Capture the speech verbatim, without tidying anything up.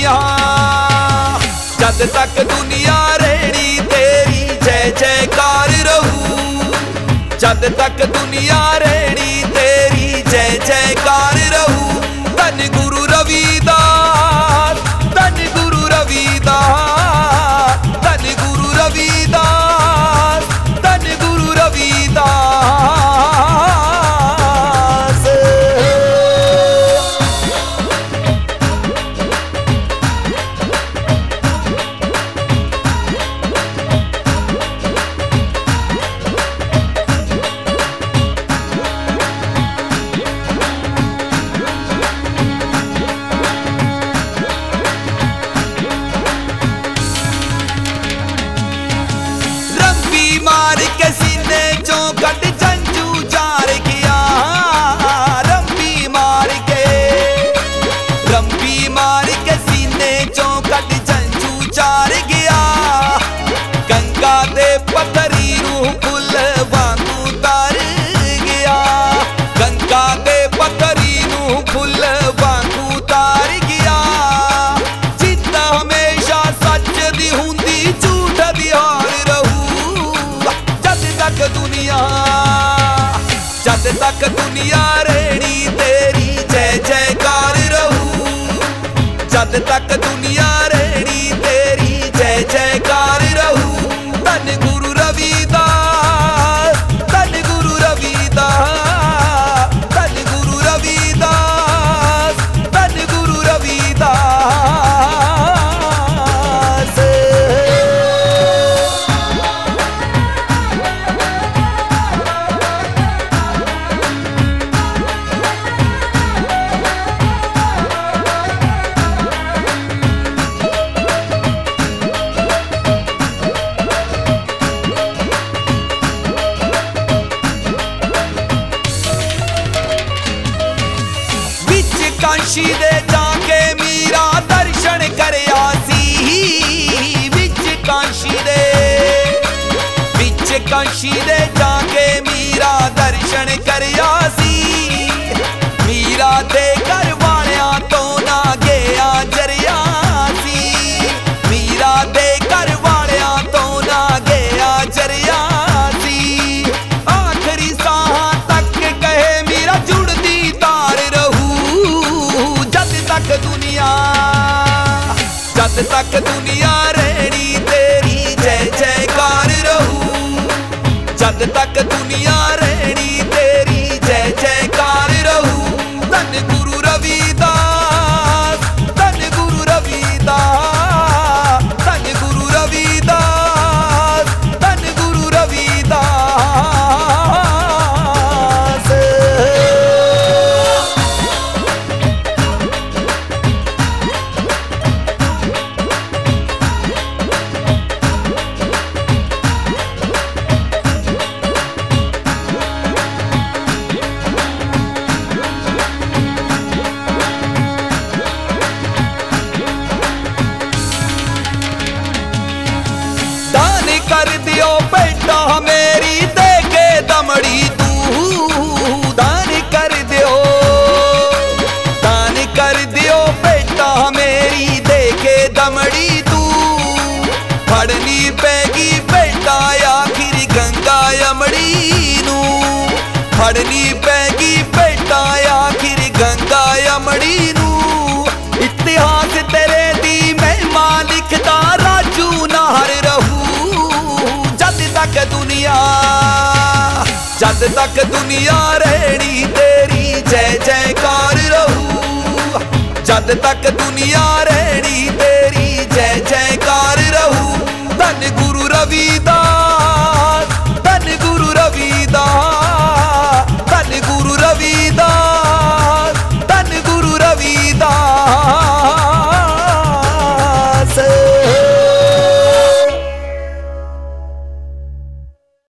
दुनिया, जद तक दुनिया रहनी तेरी जय जयकार रहू, जद तक दुनिया रहनी तेरी जय जयकार रहू। धन गुरु रविदास, धन गुरु रविदास, धन गुरु रविदास, धन गुरु रविदास। मार के सीने चौकट जंजू जार गया, रंबी मार के, रंबी मार के सीने चौकट जंजू जार गया। गंगा दे पत्थरी रूह फुल वांगू तार गया, गंगा दे पत्थरी रूह फुल वांगू तार गया। जिद्द हमेशा सच दी हुंदी झूठ दी हार रहू, दुनिया, जद तक दुनिया रहनी तेरी जय जयकार रहू, जद तक दुनिया रहनी तेरी जय जयकार रहू। धन गुरु रविदास, धन गुरु रविदास, धन गुरु रविदास, धन गुरु रविदास। काशी दे जाके मीरा दर्शन करया सी, विच काशी दे, विच काशी दे जाके मीरा दर्शन करया सी। मीरा दे घर वालियां तो ना गया जरिया सी, मीरा दे घर वालियां तो ना गया जरिया सी। आखिरी साह तक कहे मीरा जुड़दी तार रहू, दुनिया, जद तक दुनिया रहनी तेरी जय जयकार रहू, जद तक दुनिया रहनी तेरी जय जयकार रहू। धन गुरु रविदास, धन गुरु रविदास, धन गुरु रविदास, धन गुरु रविदास। कर दियो बेटा मेरी दे के दमड़ी तू, दान कर दियो, दान कर दियो बेटा मेरी दे के दमड़ी तू। फड़नी पैगी बेटा आखिर गंगा यमड़ी नू, फड़नी पैगी बेटा आखिर गंगा यमड़ी नू। इतिहास तेरे दी महिमा लिखदा राजू नाहर रहू, तक दुनिया, जद तक दुनिया रहनी तेरी जय जयकार रहू, जद तक दुनिया रहनी तेरी जय जयकार रहू। धन गुरु रविदास।